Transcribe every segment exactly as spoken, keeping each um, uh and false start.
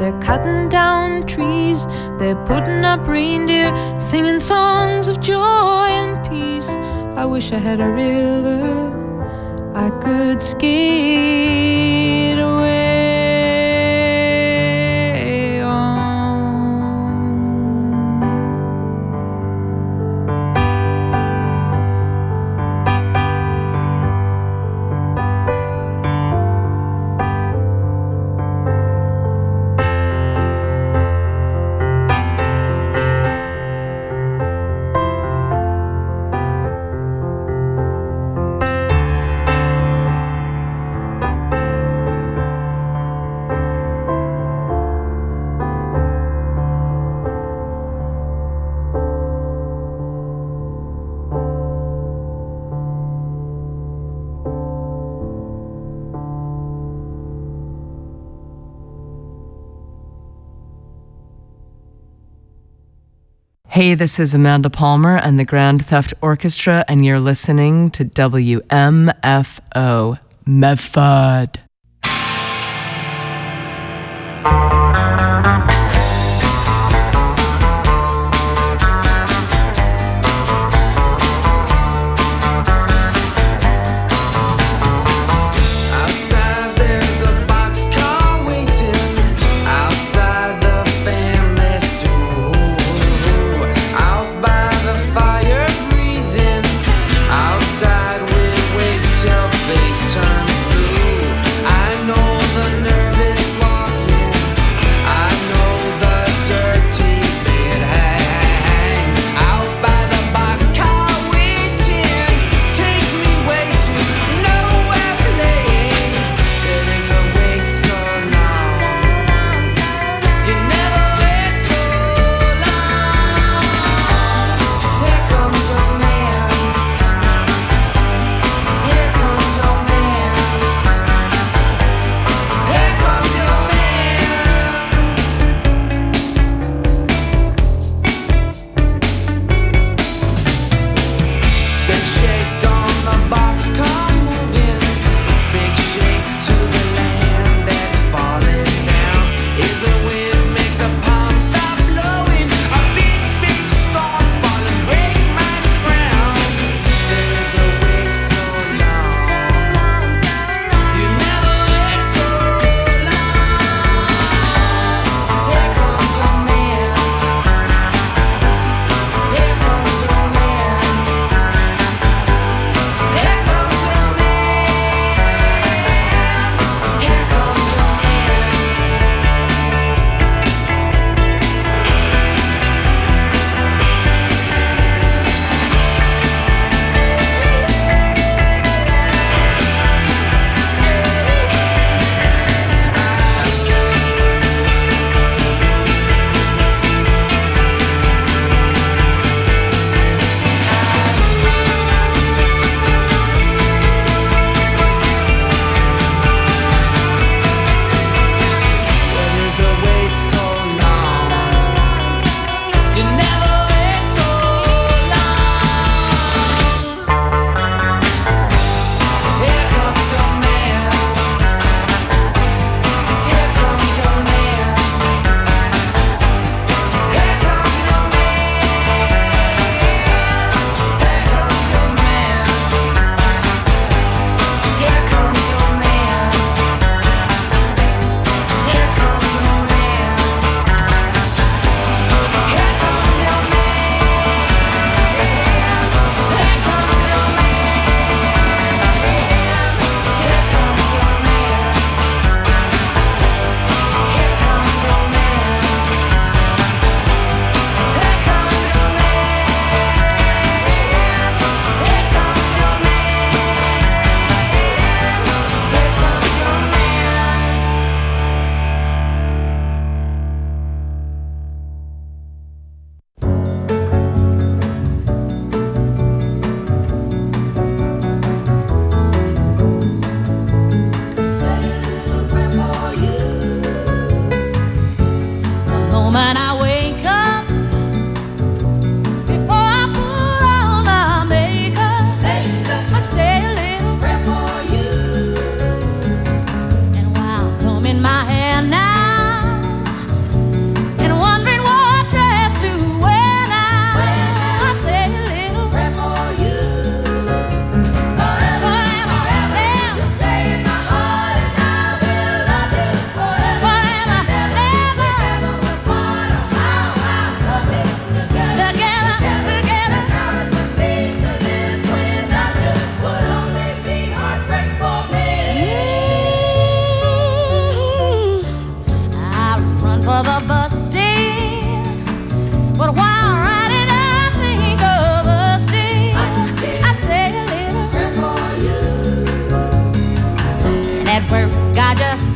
They're cutting down trees, they're putting up reindeer, singing songs of joy and peace. I wish I had a river I could skate away on. Hey, this is Amanda Palmer and the Grand Theft Orchestra, and you're listening to W M F O, Medford. Face turns blue. I know the nervous walking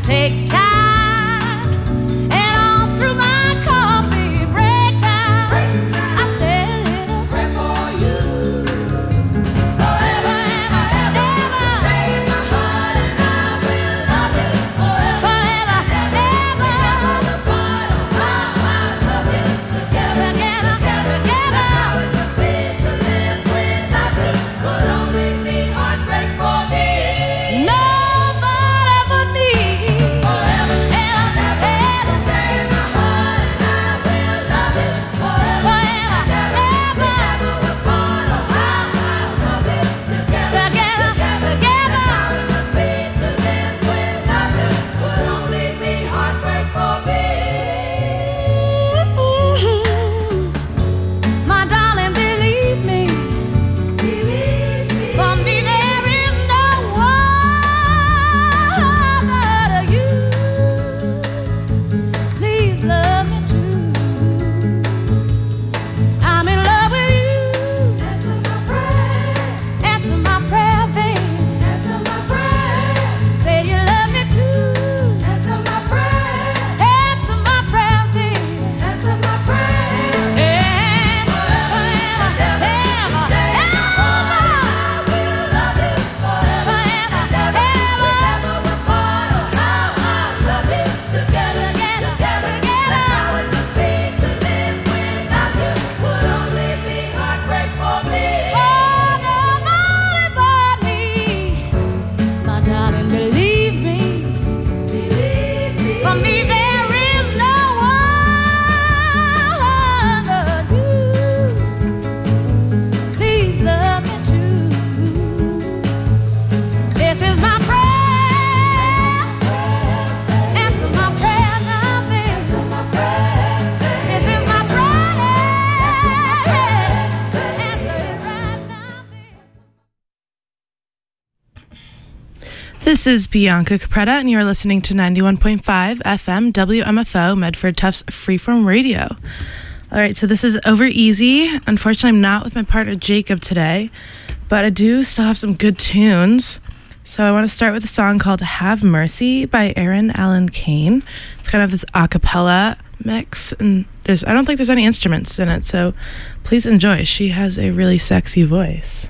take time. This is Bianca Capretta, and you're listening to ninety-one point five F M W M F O, Medford Tufts Freeform Radio. All right, so this is Over Easy. Unfortunately, I'm not with my partner Jacob today, but I do still have some good tunes. So I want to start with a song called Have Mercy by Aaron Allen Kane. It's kind of this a cappella mix, and there's I don't think there's any instruments in it, so please enjoy. She has a really sexy voice.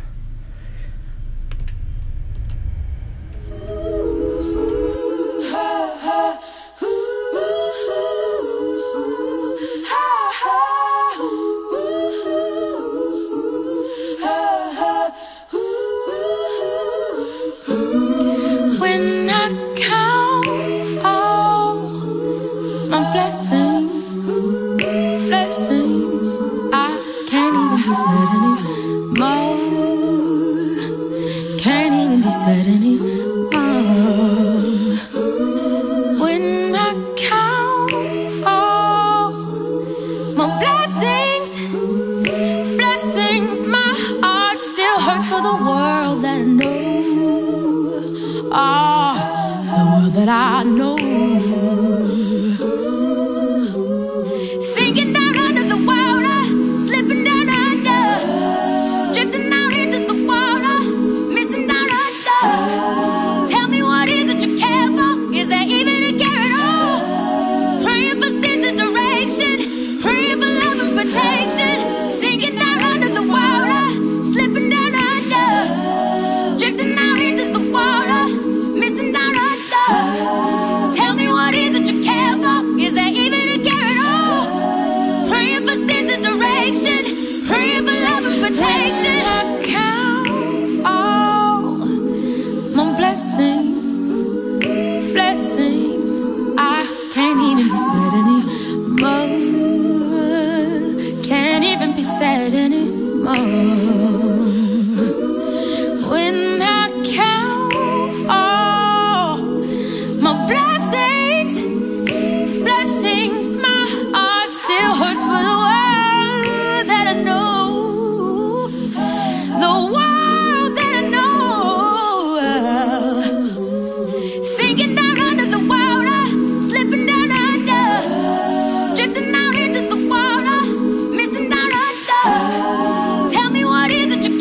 Tell me what is it you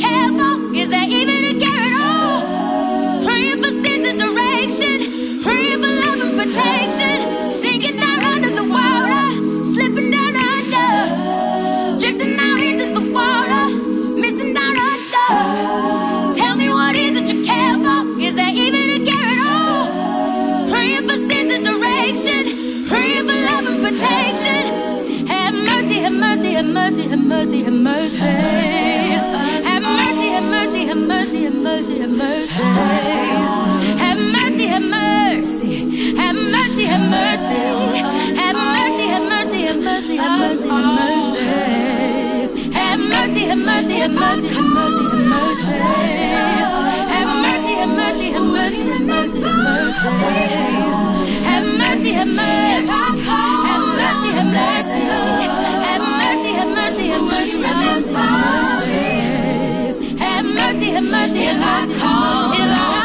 have mercy, have mercy. Have mercy, have mercy, have mercy, have mercy, have mercy. Have mercy, have mercy. Have mercy, have mercy. Have mercy, have mercy, have mercy, have mercy, have mercy. Have mercy, have mercy, have mercy, have mercy, have mercy. Have mercy, have mercy, have mercy, have mercy, have mercy. Have mercy, have mercy. Have mercy, have mercy. Have mercy, have mercy, have mercy, have mercy, have mercy. Have mercy, have mercy, have mercy, have mercy.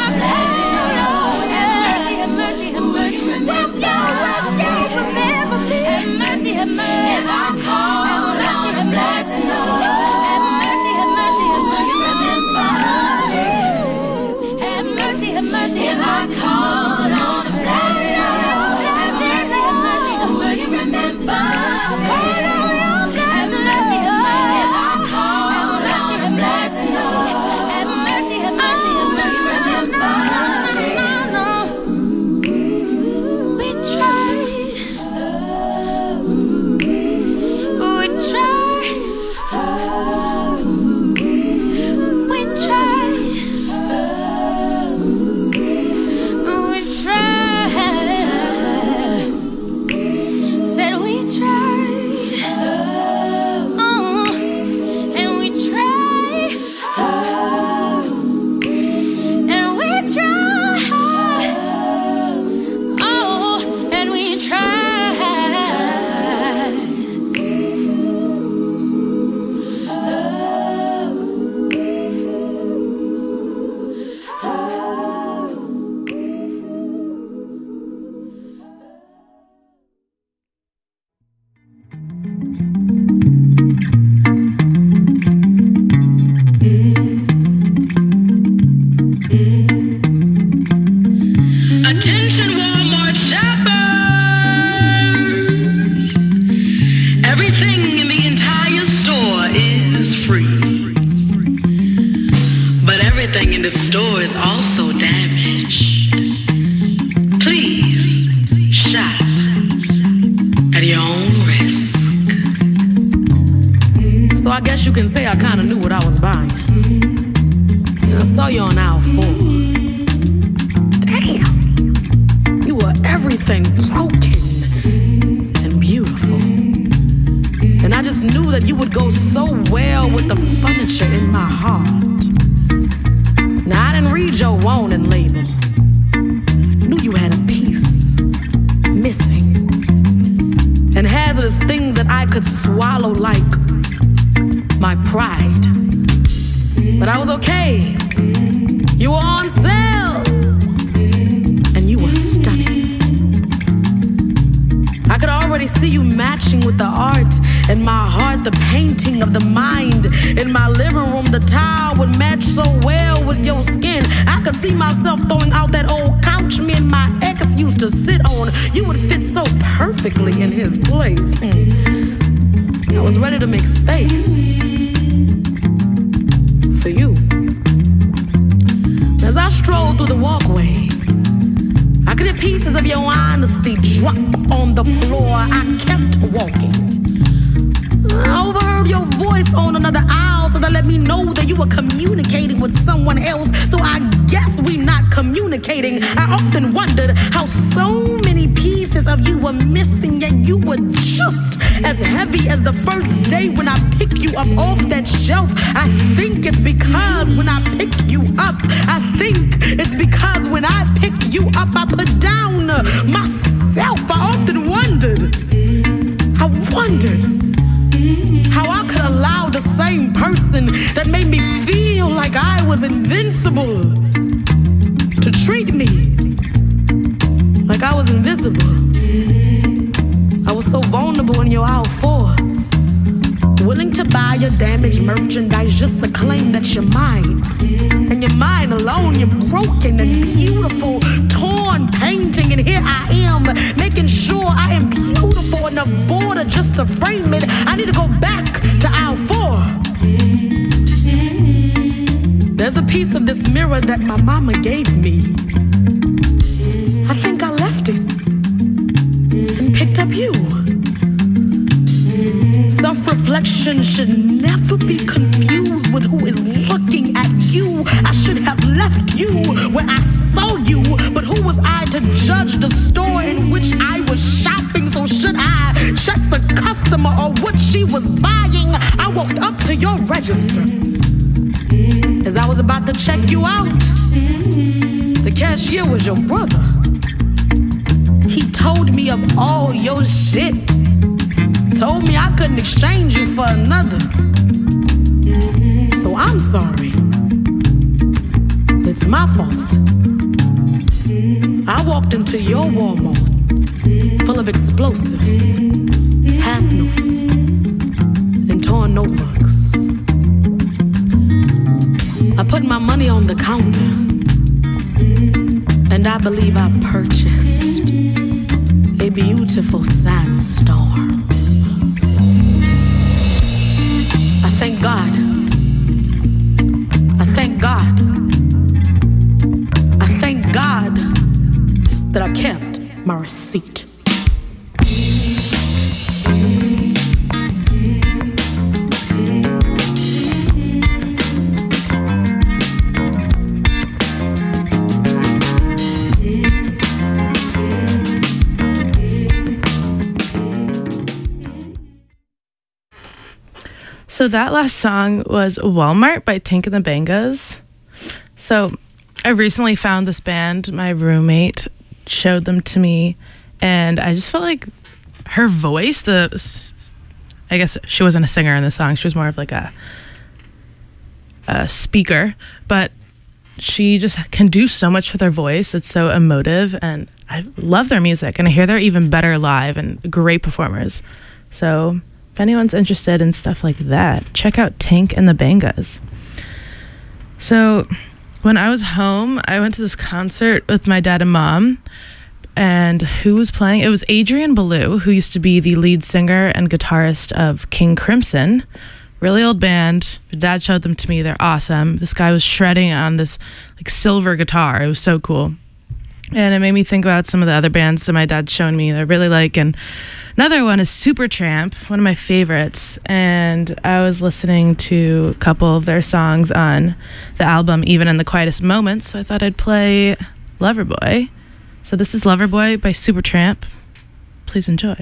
Have mercy, have mercy, have mercy, have mercy. Remember me. Have mercy, have mercy. Have mercy, have mercy. Have mercy, have mercy, have mercy, remember me. Have mercy, have mercy, have mercy, have mercy. Have mercy, have mercy, have mercy, remember me. In his place. Mm. I was ready to make space for you. As I strolled through the walkway, I could hear pieces of your honesty drop on the floor. I kept walking. I overheard your voice on another aisle, so that let me know that you were communicating with someone else. So I guess we not communicating. I often wondered how so many pieces of you were missing, yet you were just as heavy as the first day when I picked you up off that shelf. I think it's because when I picked you up, I think it's because when I picked you up, I put down myself. I often wondered, I wondered how I could allow the same person that made me feel like I was invincible to treat me like I was invisible. I was so vulnerable in your aisle four, willing to buy your damaged merchandise just to claim that you're mine. And you're mine alone, you're broken and beautiful, torn, painting, and here I am, making sure I am beautiful enough border just to frame it. I need to go back to aisle four. There's a piece of this mirror that my mama gave me. I think I left it and picked up you. Self-reflection should judge the store in which I was shopping. So should I check the customer or what she was buying? I walked up to your register. As I was about to check you out, the cashier was your brother. He told me of all your shit. Told me I couldn't exchange you for another. So I'm sorry. It's my fault. I walked into your Walmart full of explosives, half notes, and torn notebooks. I put my money on the counter, and I believe I purchased a beautiful sandstorm. I thank God. I thank God. I thank God that I kept my receipt. So that last song was Walmart by Tank and the Bangas. So I recently found this band. My roommate showed them to me, and I just felt like her voice, the I guess she wasn't a singer in the song, she was more of like a, a speaker, but she just can do so much with her voice. It's so emotive, and I love their music, and I hear they're even better live and great performers. So if anyone's interested in stuff like that, check out Tank and the Bangas. So when I was home, I went to this concert with my dad and mom. And who was playing? It was Adrian Belew, who used to be the lead singer and guitarist of King Crimson. Really old band. My dad showed them to me. They're awesome. This guy was shredding on this like silver guitar. It was so cool. And it made me think about some of the other bands that my dad's shown me that I really like. And another one is Supertramp, one of my favorites. And I was listening to a couple of their songs on the album, Even in the Quietest Moments. So I thought I'd play Loverboy. So this is Loverboy by Supertramp. Please enjoy.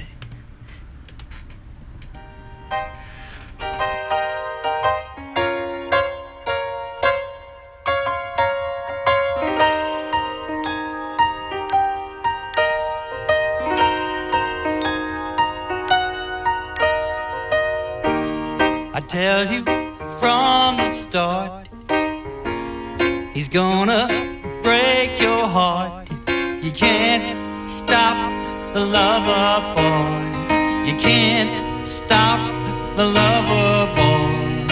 I tell you from the start, he's gonna break your heart. You can't stop the lover boy. You can't stop the lover boy.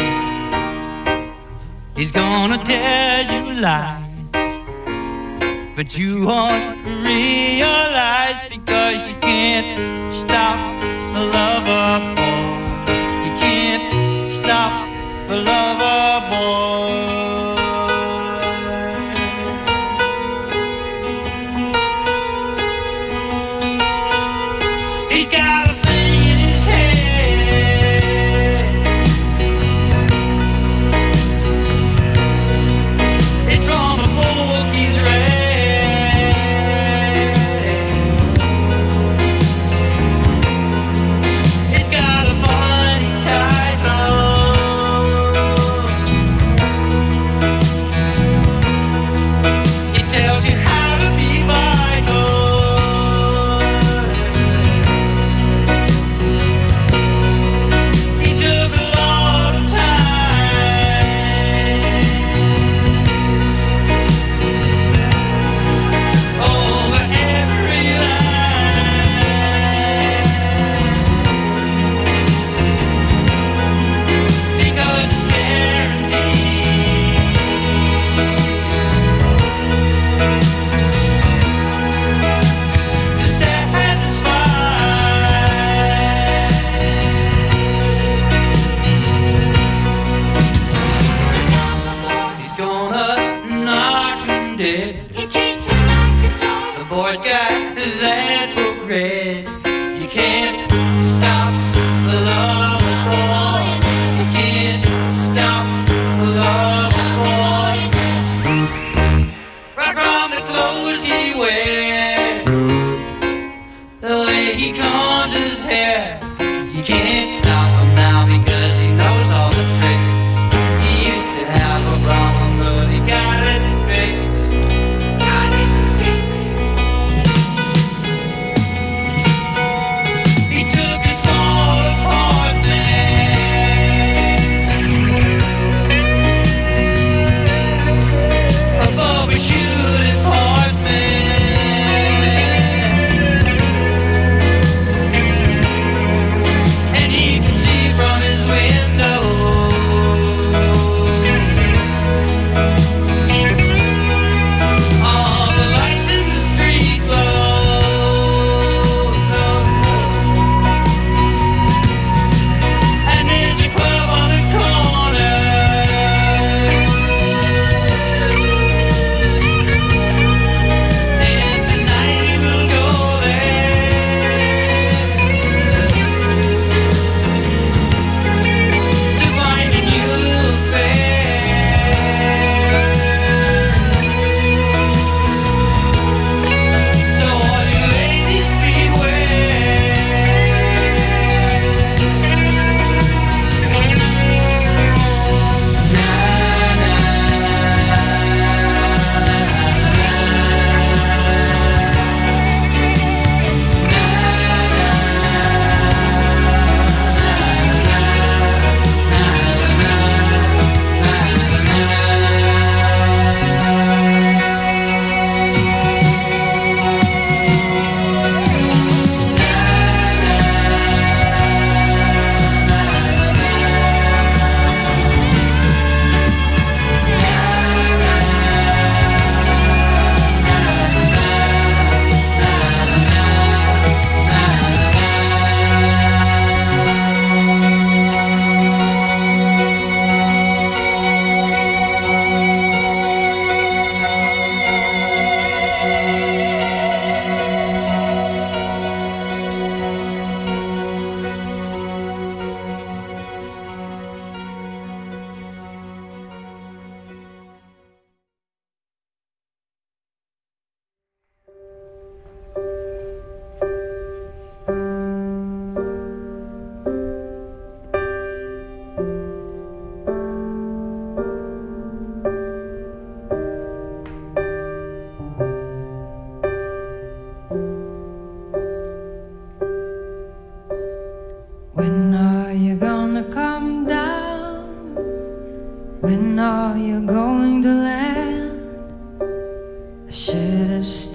He's gonna tell you lies, but you won't realize, because you can't stop the lover boy. You can't stop the lover boy. He's got a thing in his head. It's from a book he's read. It's got a funny title. It tells you how to be vital. He took a lot of time over every line, because it's guaranteed to satisfy. He's gonna knock him dead. He treats him like a dog. The boy's got that book read. You can't stop the love boy. You can't stop the love boy. Right from the clothes he wears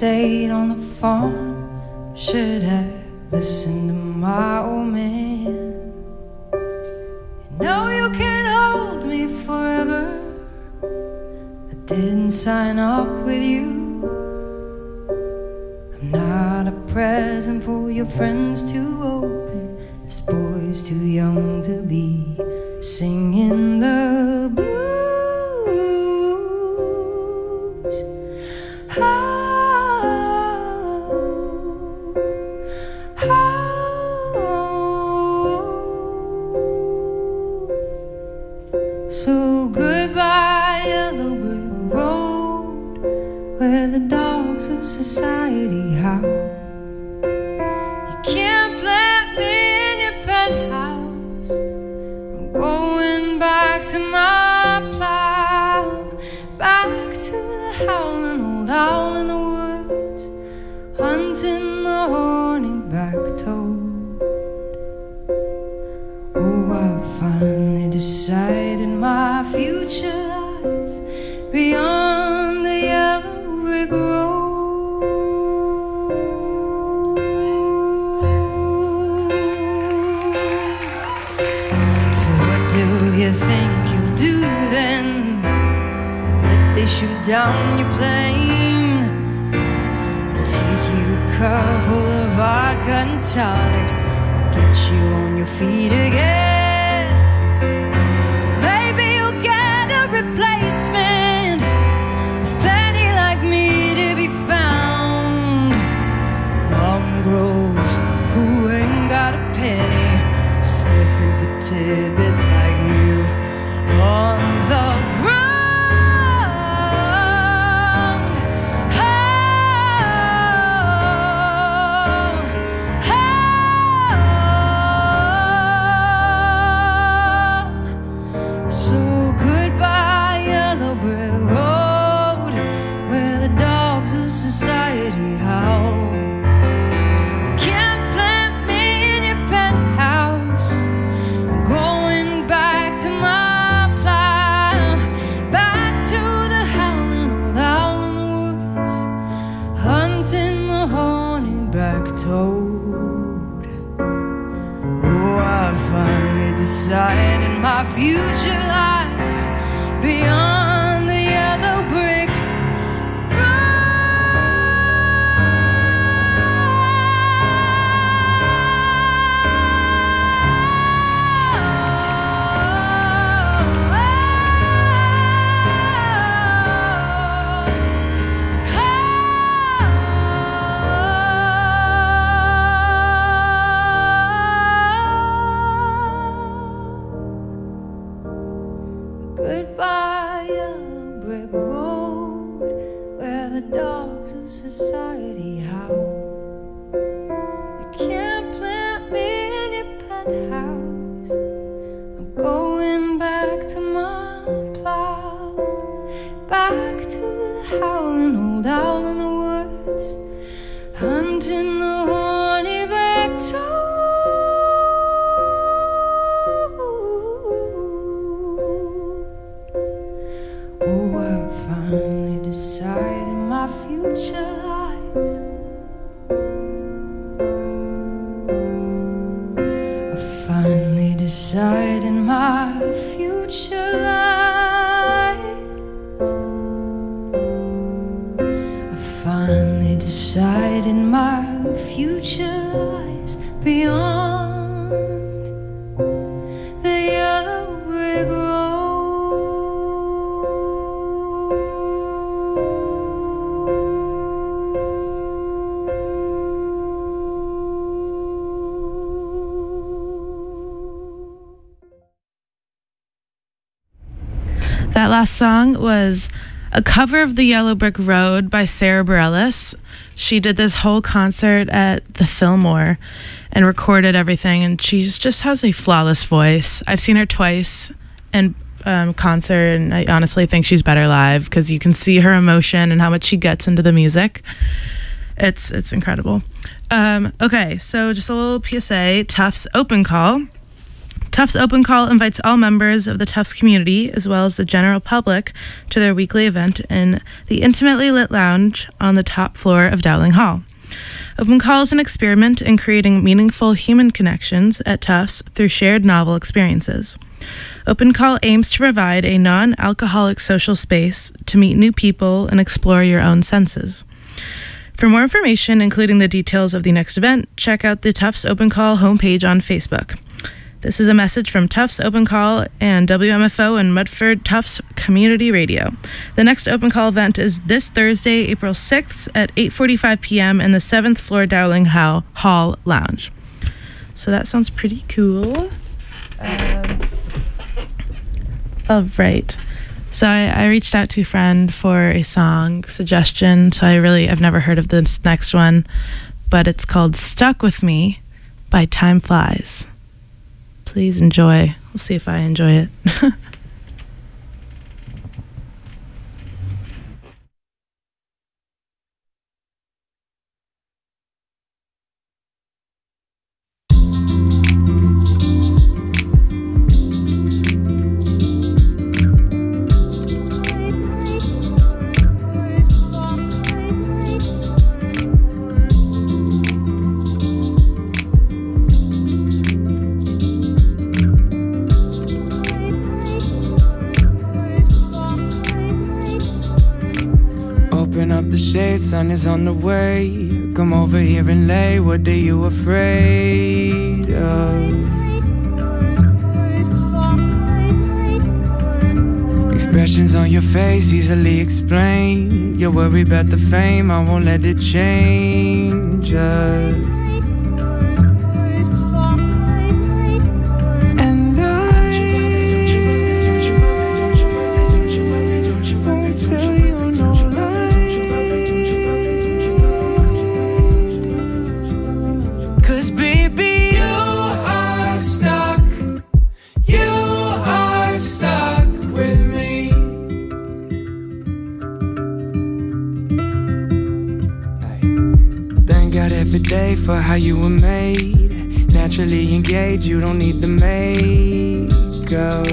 stayed on the farm. Should have listened to my old man. You know you can't hold me forever. I didn't sign up with you. I'm not a present for your friends to open. This boy's too young to be singing the blues. Oh, oh. So goodbye, yellow brick road, where the dogs of society howl. You can't plant me in your penthouse. I'm going back to my plow, back to the howling old owl in the woods, hunting the horny-backed toad. Oh, I finally decided my future lies beyond the yellow brick road. So what do you think you'll do then? If they shoot down your plane, it'll take you a couple of vodka and tonics to get you on your feet again. Maybe you'll get a replacement. There's plenty like me to be found. Mongrels who ain't got a penny, sniffing for tidbits like you on the ground. Deciding my future lies beyond the yellow brick Goodbye, yellow brick road, where the dogs of society howl. You can't plant me in your penthouse. I'm going back to my plow, back to the howling old owl in the woods, hunting the horny-backed toad. Oh, I finally decided my future lies. I finally decided my future lies. I finally decided my future lies beyond the yellow brick road. That last song was a cover of The Yellow Brick Road by Sarah Bareilles. She did this whole concert at the Fillmore and recorded everything, and she just has a flawless voice. I've seen her twice in um, concert, and I honestly think she's better live because you can see her emotion and how much she gets into the music. It's it's incredible. Um, okay, so just a little P S A. Tufts open call. Tufts Open Call invites all members of the Tufts community, as well as the general public, to their weekly event in the intimately lit lounge on the top floor of Dowling Hall. Open Call is an experiment in creating meaningful human connections at Tufts through shared novel experiences. Open Call aims to provide a non-alcoholic social space to meet new people and explore your own senses. For more information, including the details of the next event, check out the Tufts Open Call homepage on Facebook. This is a message from Tufts Open Call and W M F O and Medford Tufts Community Radio. The next Open Call event is this Thursday, April sixth at eight forty-five p.m. in the seventh floor Dowling Hall Lounge. So that sounds pretty cool. Um, all right. So I, I reached out to a friend for a song suggestion. So I really, I've never heard of this next one, but it's called Stuck With Me by Time Flies. Please enjoy. We'll see if I enjoy it. Open up the shade, sun is on the way. Come over here and lay, what are you afraid of? Expressions on your face, easily explain. You're worried about the fame, I won't let it change us. And I won't tell you no lie, 'cause baby, you are stuck. You are stuck with me. Thank God every day for how you were made. Naturally engaged, you don't need the makeup.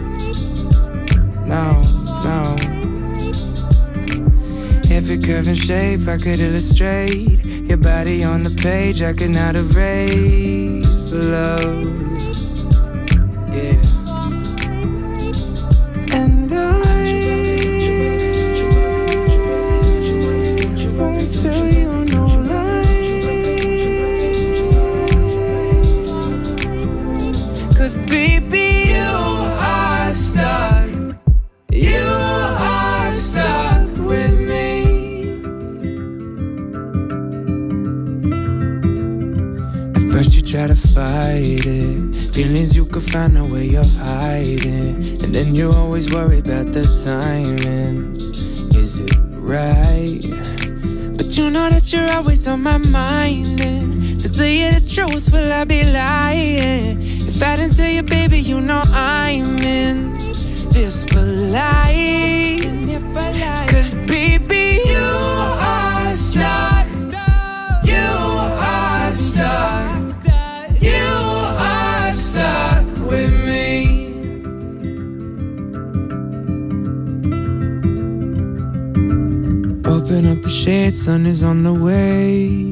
No, no. Every curve and shape I could illustrate. Your body on the page, I could not erase love. Yeah. And I won't tell you no lie, 'cause baby, you are stuck. You are stuck with me. At first you try to fight it, feelings you could find a way of hiding, and then you always worry about the timing. Is it right? But you know that you're always on my mind, and to tell you the truth, will I be lying if I didn't tell you, baby, you know I'm in this for life. 'Cause baby, you are stuck. You are stuck. You are stuck with me. Open up the shade, sun is on the way.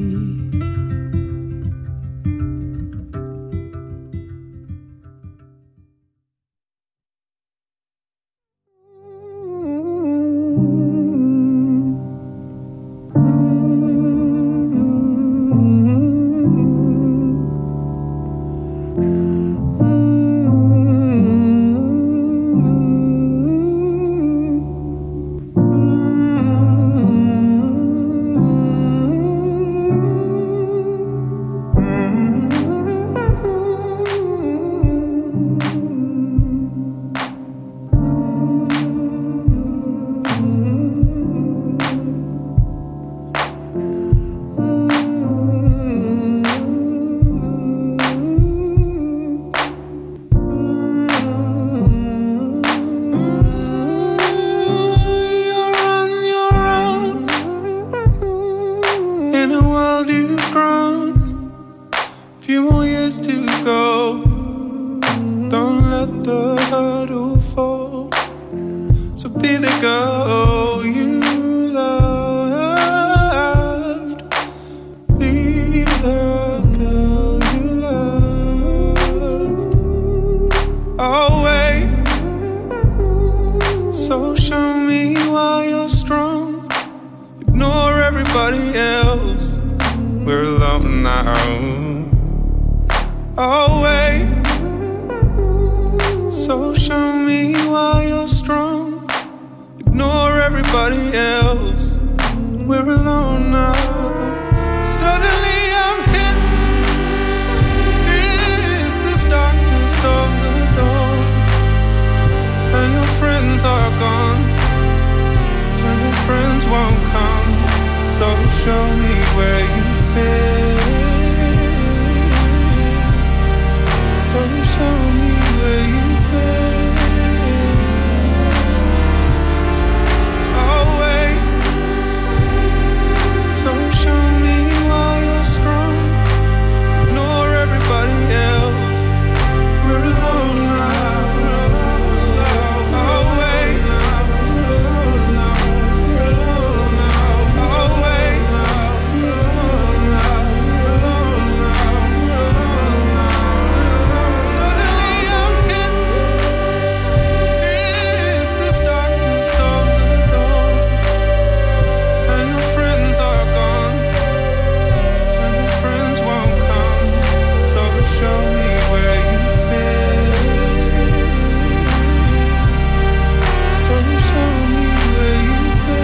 Don't let the hurdle fall. So be the girl you loved. Be the girl you loved. Oh wait. So show me why you're strong. Ignore everybody else. We're alone now. Oh wait. So show me why you're strong. Ignore everybody else. We're alone now. Suddenly I'm hit. It's this darkness of the dawn. And your friends are gone. And your friends won't come. So show me where you fit. So show me where you fit. Oh wait. So show me why you're strong. Ignore everybody else. We're alone now. Oh wait. Oh wait. Suddenly I'm hit. It's this darkness of the dawn. And your friends are gone. And your friends won't come. So show me where you fit. So show me where you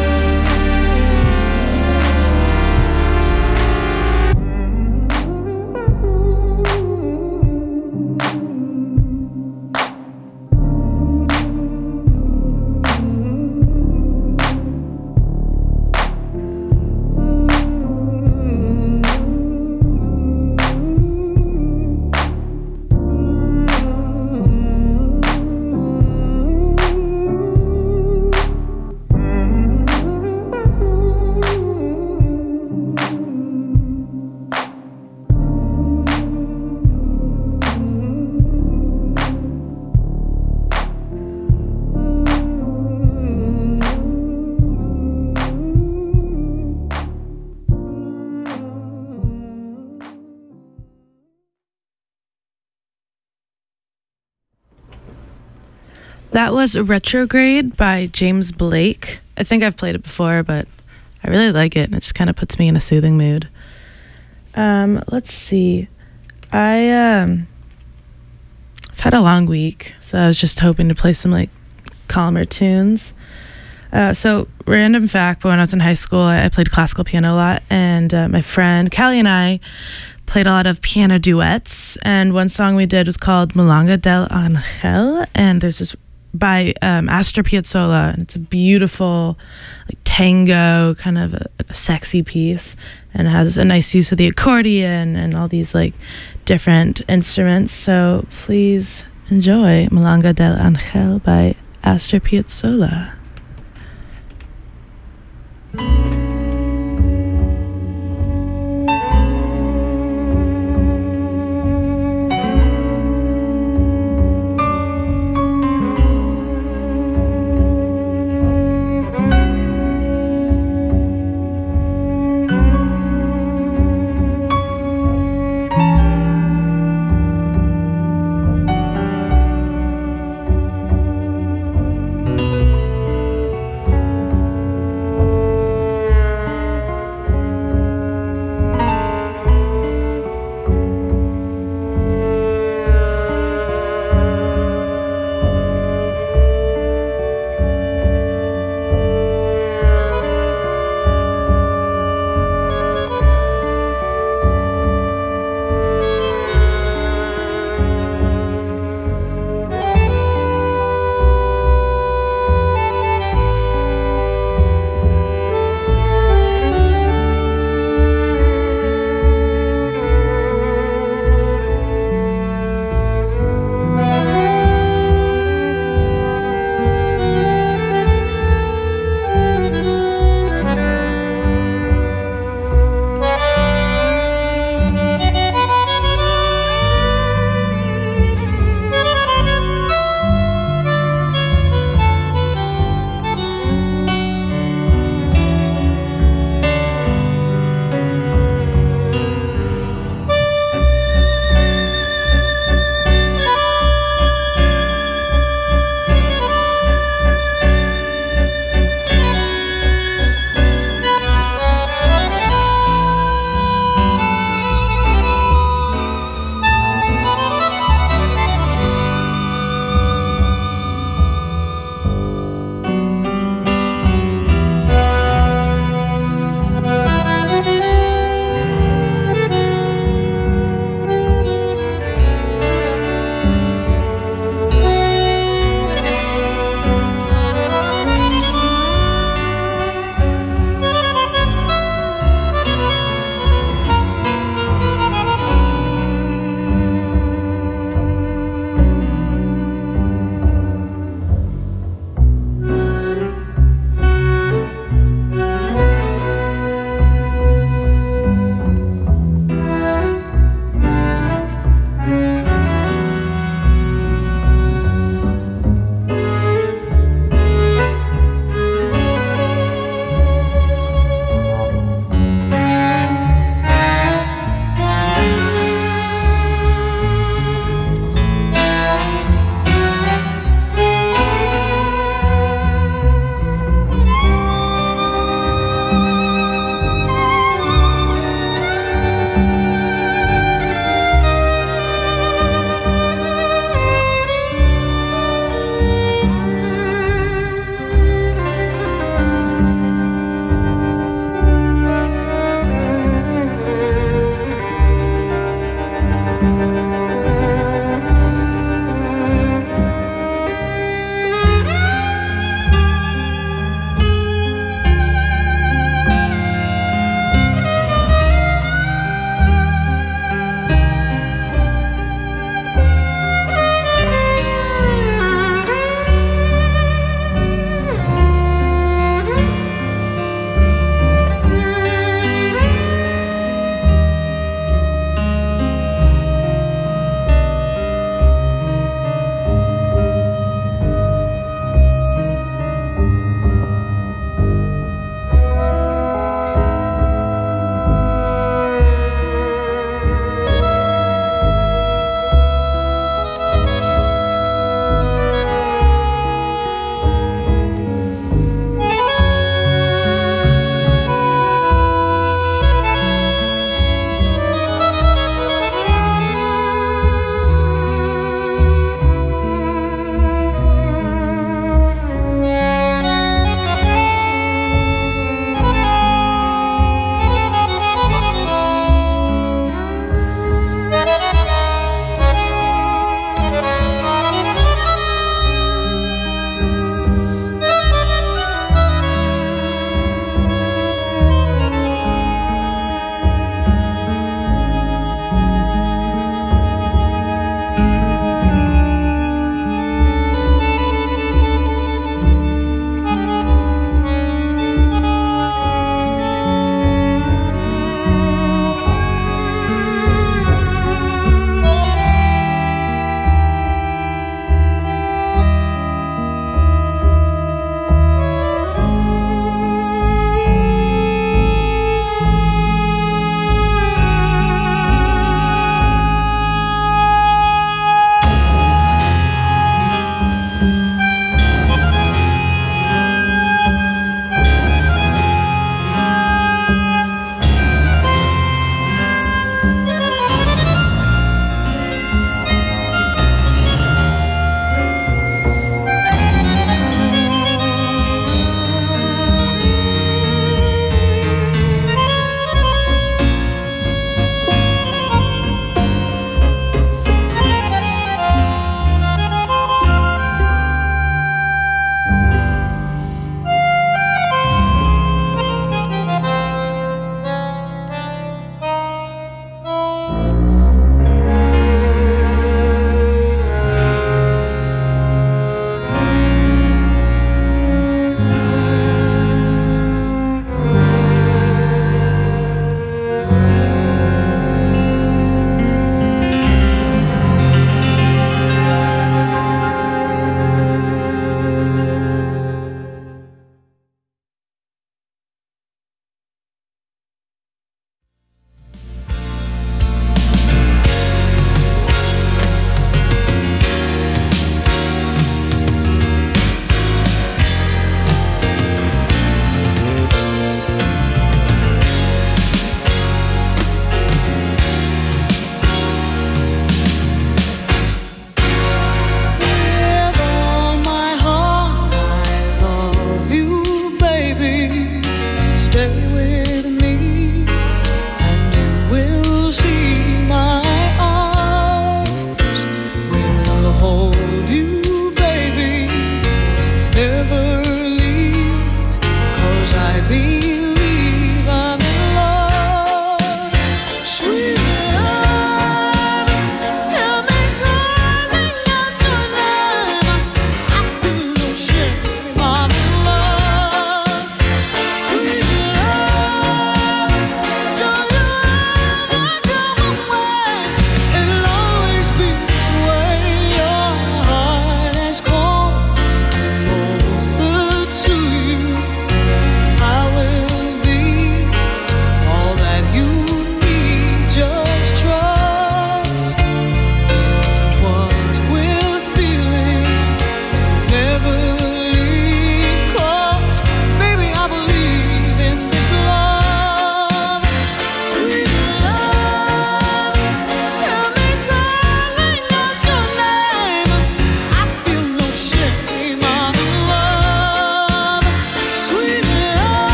That was Retrograde by James Blake. I think I've played it before, but I really like it. It just kind of puts me in a soothing mood. Um, let's see. I, um, I've had a long week, so I was just hoping to play some, like, calmer tunes. Uh, so, random fact, but when I was in high school, I, I played classical piano a lot, and uh, my friend Callie and I played a lot of piano duets, and one song we did was called Milonga del Angel, and there's this by um, Astor Piazzolla, and it's a beautiful, like, tango kind of a, a sexy piece, and it has a nice use of the accordion and all these, like, different instruments. So please enjoy Milonga del Angel by Astor Piazzolla.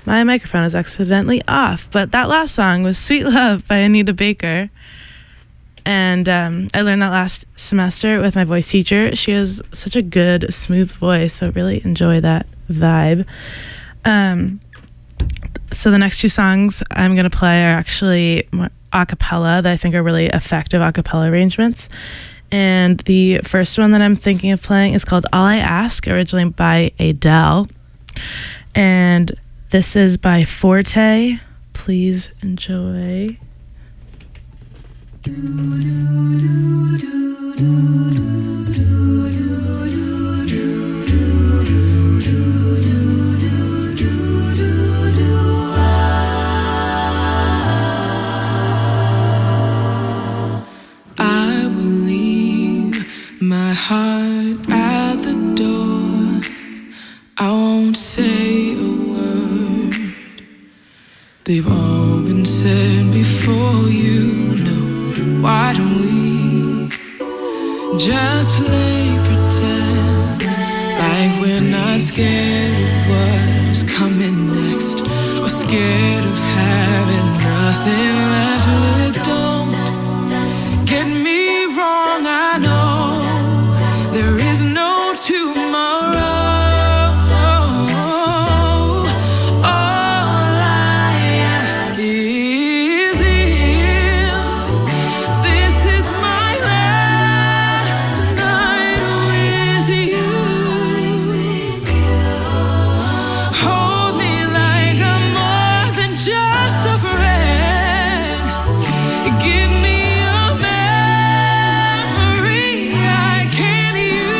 My microphone is accidentally off, but that last song was Sweet Love by Anita Baker. And um, I learned that last semester with my voice teacher. She has such a good, smooth voice, so I really enjoy that vibe. Um, so the next two songs I'm going to play are actually more a cappella that I think are really effective a cappella arrangements. And the first one that I'm thinking of playing is called All I Ask, originally by Adele. And this is by Forte. Please enjoy. My heart at the door, I won't say a word. They've all been said before, you know. Why don't we just play pretend, like we're not scared of what's coming next, or scared of having nothing left. Look, don't get me wrong, I know there is no tomorrow. All I ask is if this is my last night with you. Hold me like I'm more than just a friend. Give me a memory I can't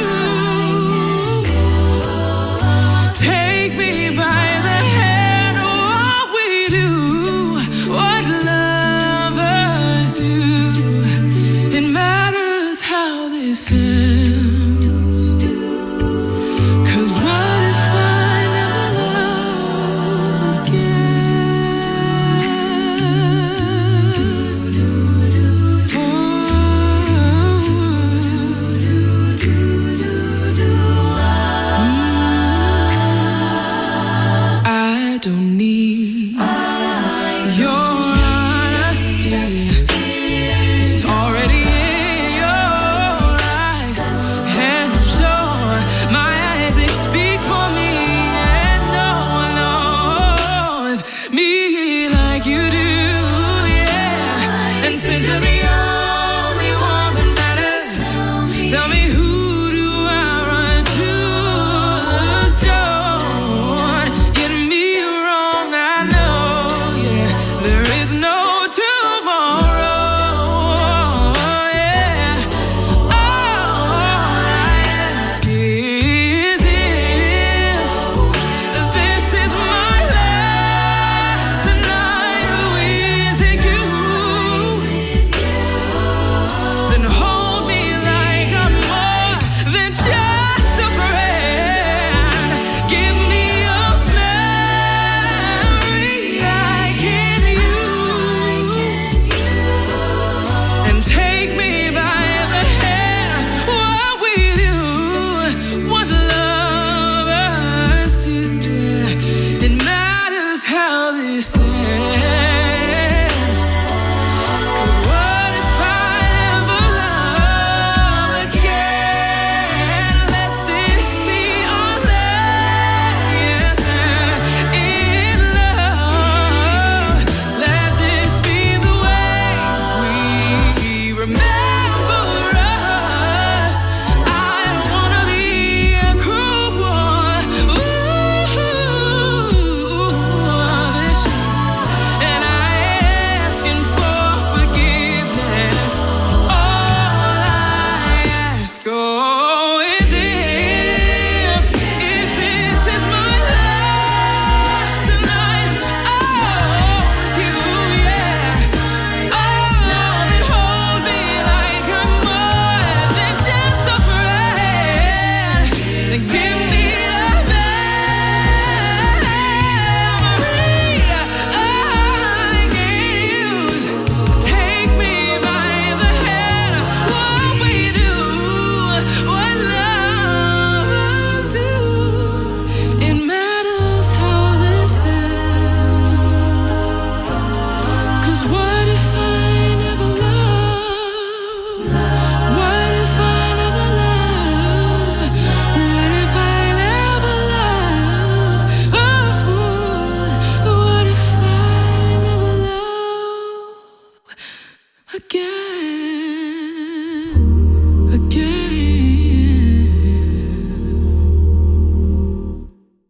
use. Take me by the hand, what we do, what lovers do. It matters how this ends. 'Cause what if I never love again? I don't need your honesty. It's already in your eyes, and I'm sure my eyes, they speak for me, and no one knows me like you do, yeah. And since you're the only one that matters, tell me, who do I run to? Don't get me wrong, I know, yeah, there is no tomorrow, yeah. All I ask is if this is my last night with you, then hold me like I'm more again, again.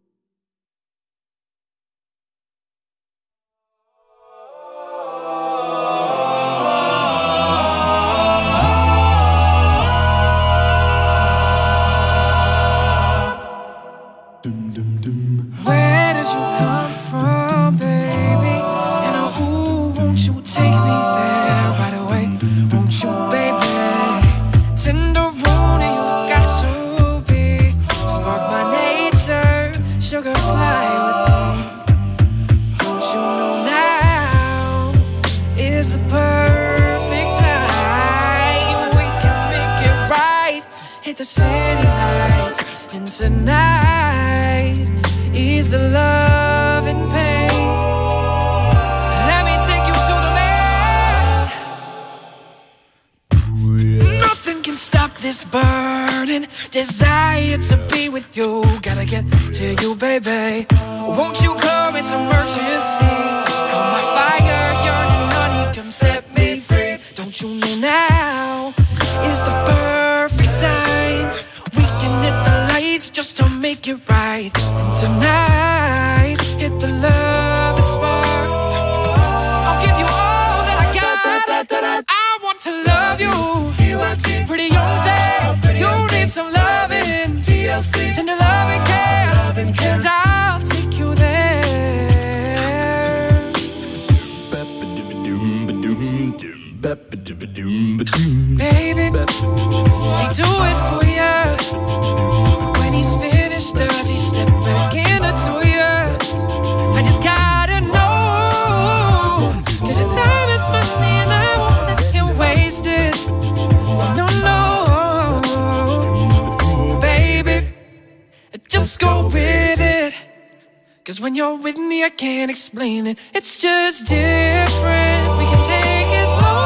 Where did you come from, baby? And oh, ooh, won't you take me there right away? Won't you, baby? Tenderoni, you got to be. Spark my nature, sugar fly with me. Don't you know now is the perfect time? We can make it right. Hit the city lights, and tonight is the love and pain. Let me take you to the max. Nothing can stop this burning desire to be with you. Gotta get to you, baby. Won't you come? It's emergency. Come my fire, yearning, honey, come set me free. Don't you know now is the perfect time? We can hit the lights just to make it right. And tonight, hit the love and spark. I'll give you all that I got. I want to love you. Pretty young thing, you need some loving. Tender loving care, and I'll take you there. Baby, she do it for ya. When he's finished, does he step back into ya? I just gotta know, cause your time is money and I won't let you waste it. No, no, baby, just go with it. Cause when you're with me, I can't explain it. It's just different. We can take it slow.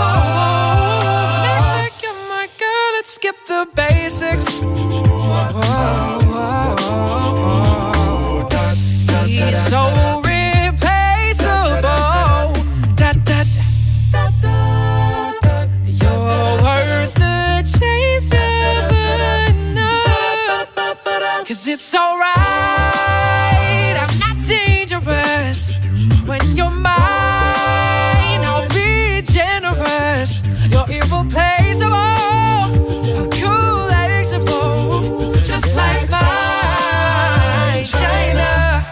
Like you're my girl, let's skip the basics. Whoa, whoa, whoa. He's so replaceable. Da, da, da, da. You're worth the change of enough. Cause it's alright, I'm not dangerous. When you're mine, I'll be generous. You're irreplaceable, collectible, just like fine China.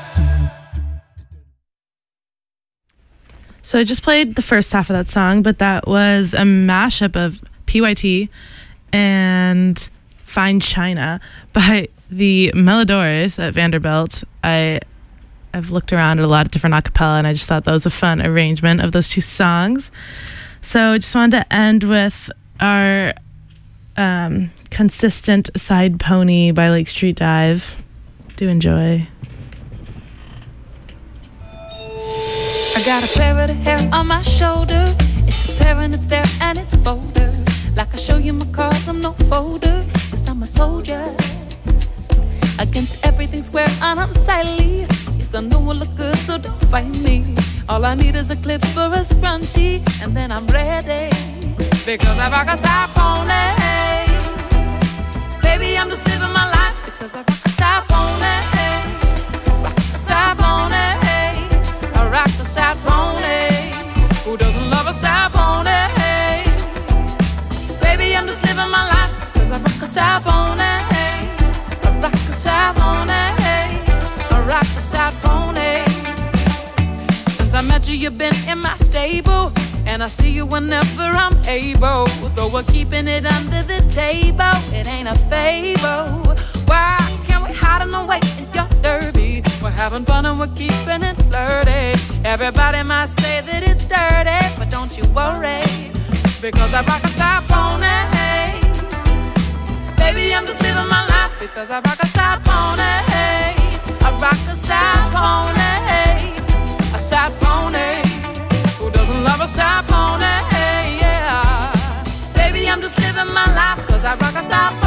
So I just played the first half of that song, but that was a mashup of P Y T and Fine China by the Melodores at Vanderbilt. I I've looked around at a lot of different a cappella, and I just thought that was a fun arrangement of those two songs. So I just wanted to end with our um, consistent Side Pony by Lake Street Dive. Do enjoy. I got a parrot of hair on my shoulder. It's a parent, it's there and it's bolder. Like I show you my cards, I'm no folder. Cause I'm a soldier. Against everything square and unsightly. Yes, I know I look good, so don't fight me. All I need is a clip or a scrunchie, and then I'm ready. Because I rock a side pony. Baby, I'm just living my life. Because I rock a side pony. Rock a side pony. I rock the side pony. Who doesn't love a side pony? Baby, I'm just living my life. Because I rock a side pony. I rock a side pony. I rock a side pony. Since I met you, you've been in my stable. And I see you whenever I'm able. Though we're keeping it under the table, it ain't a fable. Why can't we hide in the way in your derby? We're having fun and we're keeping it flirty. Everybody might say that it's dirty, but don't you worry, because I rock a side pony. Baby, I'm just living my life because I rock a side pony. I rock a side pony. A side pony. Who doesn't love a side pony? Yeah. Baby, I'm just living my life because I rock a side pony.